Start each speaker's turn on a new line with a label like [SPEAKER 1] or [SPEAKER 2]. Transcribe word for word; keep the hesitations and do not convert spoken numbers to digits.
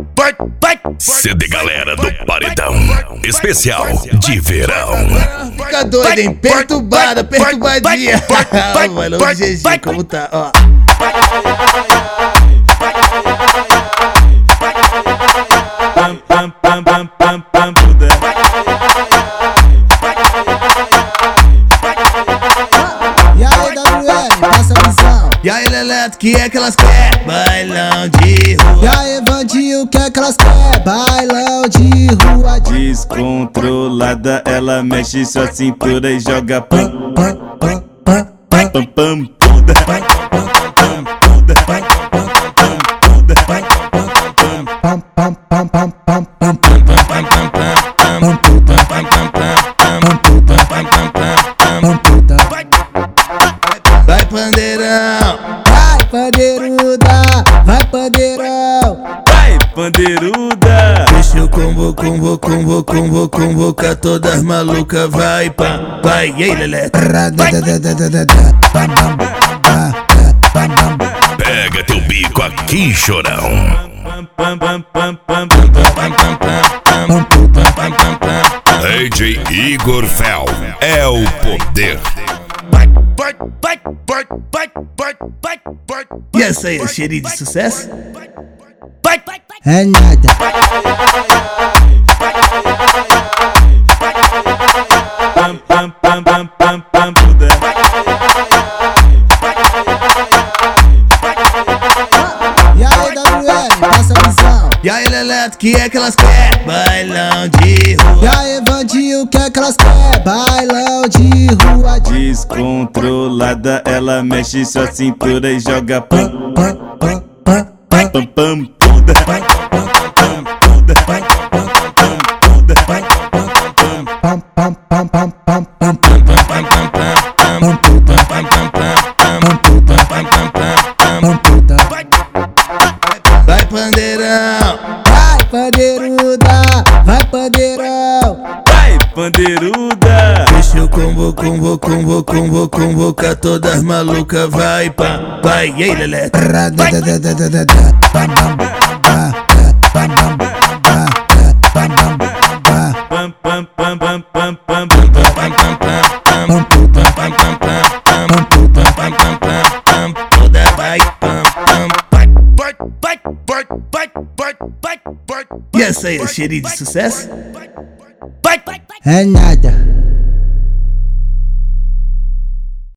[SPEAKER 1] C D Galera do Paredão Especial de Verão.
[SPEAKER 2] Fica doida, hein? Perturbada, perturbadinha. Mano, o G G como tá, ó.
[SPEAKER 3] Pam, pam, pam, pam, pam, pam, puder.
[SPEAKER 4] E aí, W L, passa a visão.
[SPEAKER 2] E aí, Leleto, que é que elas querem? Bailão de rua.
[SPEAKER 4] E aí, Vandinho, o que é que elas querem? Bailão de rua.
[SPEAKER 3] Descontrolada, ela mexe sua cintura e joga pam,
[SPEAKER 4] Pam, pam, pam, pam,
[SPEAKER 3] pam, pam, puder. Pam, pam, puder. Pam, puder.
[SPEAKER 4] pam, pam, pam, pam, pam, pam,
[SPEAKER 2] Vai, pandeirão.
[SPEAKER 4] vai, pandeiruda, vai, pandeirão.
[SPEAKER 3] Vai, pandeiruda.
[SPEAKER 2] Deixa eu convo, convo, convo, convo, convocar todas malucas. Vai, pá, vai, e aí, Leleto.
[SPEAKER 1] Pega teu bico aqui, chorão.
[SPEAKER 3] Pam, pam, pam, pam,
[SPEAKER 1] D J Igor Fel é o poder.
[SPEAKER 2] E essa aí, é cheirinho de sucesso?
[SPEAKER 4] É nada.
[SPEAKER 3] pam, pam, pam, pam, pam, pam, puder.
[SPEAKER 4] E aí, W L, passa a visão.
[SPEAKER 2] E aí, Leleto, que é que elas querem? Bailão de
[SPEAKER 4] E
[SPEAKER 2] rua.
[SPEAKER 4] aí, Vandinho, o que é que elas querem? Bailão de rua.
[SPEAKER 3] Descontrolada, ela mexe sua cintura e joga pam,
[SPEAKER 4] Pam, pam, pam, pam,
[SPEAKER 3] pam, pam, puder. Pam, puder. Pam, puder.
[SPEAKER 4] pam, pam, pam, pam, pam, pam,
[SPEAKER 2] Vai, pandeirão.
[SPEAKER 4] vai, pandeiruda, vai, pandeirão.
[SPEAKER 3] Vai, pandeiruda.
[SPEAKER 2] Deixa eu convo, convo, convo, convo, convocar todas malucas. Vai, pá, vai, e aí, Leleto.
[SPEAKER 3] Pam, pam, pam, pam, pam, pam,
[SPEAKER 2] Toda vai, pam, pam, vai. E essa aí, é cheirinho de sucesso?
[SPEAKER 4] É nada.